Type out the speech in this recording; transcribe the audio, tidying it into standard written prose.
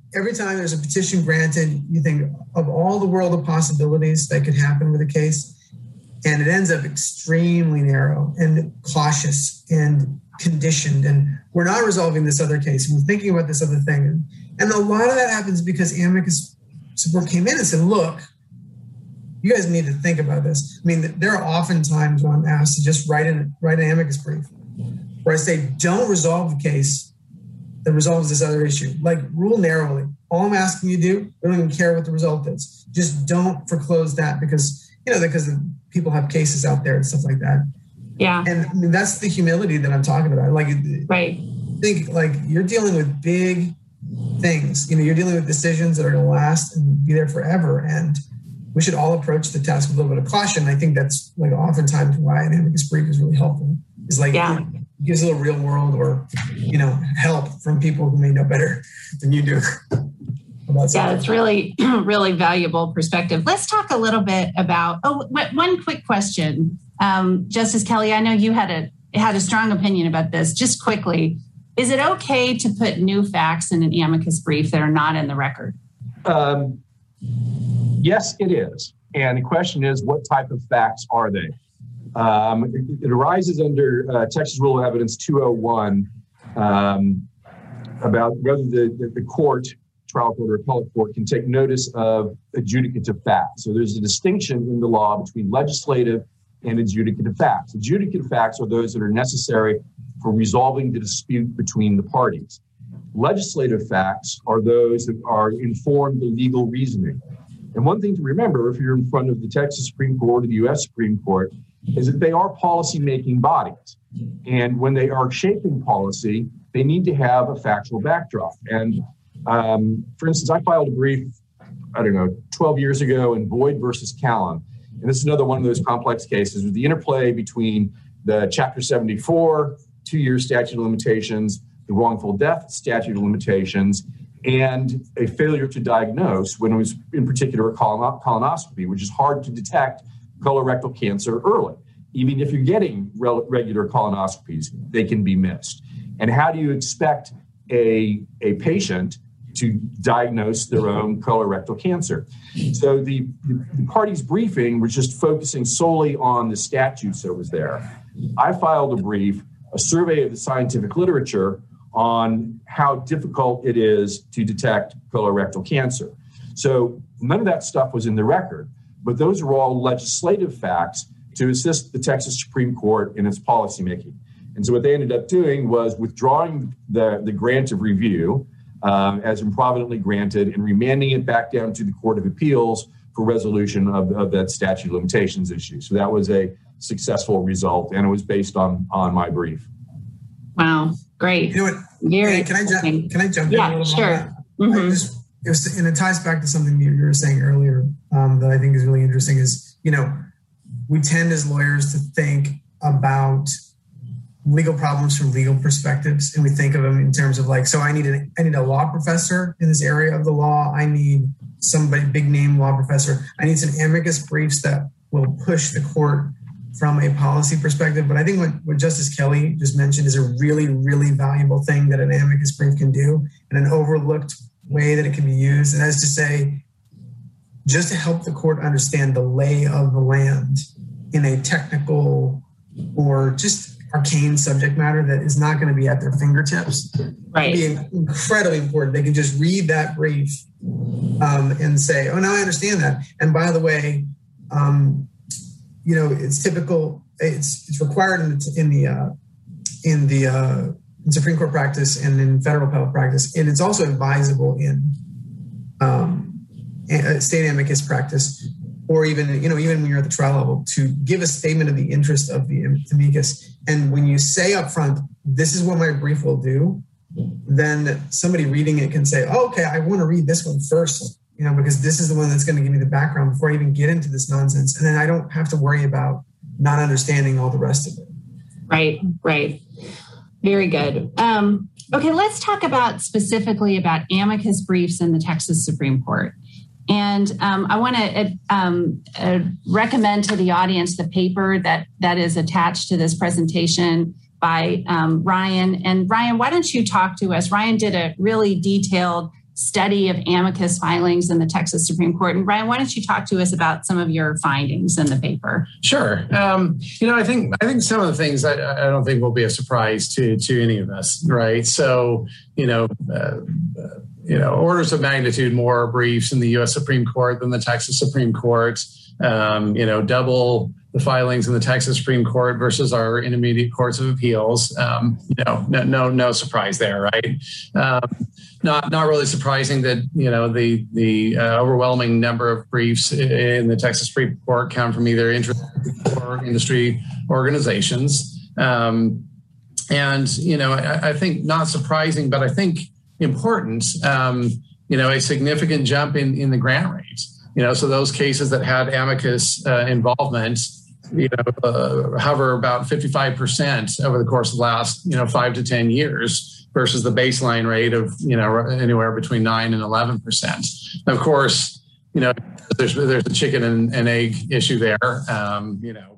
every time there's a petition granted, you think of all the world of possibilities that could happen with a case, and it ends up extremely narrow and cautious and conditioned. And we're not resolving this other case. We're thinking about this other thing. And a lot of that happens because amicus support came in and said, look, you guys need to think about this. I mean, there are often times when I'm asked to just write an amicus brief where I say, don't resolve the case that resolves this other issue. Like, rule narrowly. All I'm asking you to do, I don't even care what the result is. Just don't foreclose that because people have cases out there and stuff like that. Yeah. And I mean, that's the humility that I'm talking about. Like, right. Think like you're dealing with big things. You're dealing with decisions that are going to last and be there forever. And we should all approach the task with a little bit of caution. I think that's like oftentimes why an amicus brief is really helpful. Is like it gives a little real world or help from people who may know better than you do. Yeah, it's really, really valuable perspective. Let's talk a little bit about, one quick question. Justice Kelly, I know you had a strong opinion about this. Just quickly, is it okay to put new facts in an amicus brief that are not in the record? Yes, it is. And the question is, what type of facts are they? It arises under Texas Rule of Evidence 201 about whether the court, trial court or appellate court, can take notice of adjudicative facts. So there's a distinction in the law between legislative and adjudicative facts. Adjudicative facts are those that are necessary for resolving the dispute between the parties. Legislative facts are those that are informed the legal reasoning. And one thing to remember, if you're in front of the Texas Supreme Court or the U.S. Supreme Court, is that they are policy-making bodies. And when they are shaping policy, they need to have a factual backdrop. And for instance, I filed a brief, 12 years ago in Boyd versus Callan. And this is another one of those complex cases with the interplay between the Chapter 74, 2-year statute of limitations, the wrongful death statute of limitations, and a failure to diagnose when it was in particular a colonoscopy, which is hard to detect colorectal cancer early. Even if you're getting regular colonoscopies, they can be missed. And how do you expect a patient to diagnose their own colorectal cancer? So the party's briefing was just focusing solely on the statutes that was there. I filed a brief, a survey of the scientific literature on how difficult it is to detect colorectal cancer. So none of that stuff was in the record, but those are all legislative facts to assist the Texas Supreme Court in its policymaking. And so what they ended up doing was withdrawing the grant of review as improvidently granted and remanding it back down to the Court of Appeals for resolution of that statute of limitations issue. So that was a successful result, and it was based on my brief. Wow, great. You know what? Can I jump in a little sure. bit? Mm-hmm. And it ties back to something you were saying earlier that I think is really interesting is, we tend as lawyers to think about legal problems from legal perspectives, and we think of them in terms of like, so I need a law professor in this area of the law. I need somebody, big name law professor. I need some amicus briefs that will push the court from a policy perspective. But I think what Justice Kelly just mentioned is a really, really valuable thing that an amicus brief can do, and an overlooked way that it can be used. And that is to say, just to help the court understand the lay of the land in a technical or just arcane subject matter that is not going to be at their fingertips. Right. It'd be incredibly important. They can just read that brief and say, oh, now I understand that. And by the way, it's typical. It's required in the Supreme Court practice and in federal appellate practice, and it's also advisable in state amicus practice, or even when you're at the trial level, to give a statement of the interest of the amicus. And when you say up front, this is what my brief will do, then somebody reading it can say, oh, okay, I want to read this one first, because this is the one that's going to give me the background before I even get into this nonsense. And then I don't have to worry about not understanding all the rest of it. Right. Very good. Okay, let's talk specifically about amicus briefs in the Texas Supreme Court. And I want to recommend to the audience the paper that is attached to this presentation by Ryan. And Ryan, why don't you talk to us? Ryan did a really detailed study of amicus filings in the Texas Supreme Court. And Brian, why don't you talk to us about some of your findings in the paper? Sure. I think some of the things I don't think will be a surprise to any of us, right? So, orders of magnitude more briefs in the U.S. Supreme Court than the Texas Supreme Court. Double the filings in the Texas Supreme Court versus our intermediate courts of appeals. No surprise there, right? Not really surprising that the overwhelming number of briefs in the Texas Supreme Court come from either or industry organizations, and I think not surprising, but I think important. A significant jump in the grant rate. So those cases that had amicus involvement, hover about 55% over the course of the last 5 to 10 years. Versus the baseline rate of anywhere between 9 and 11%. Of course, there's a chicken and egg issue there.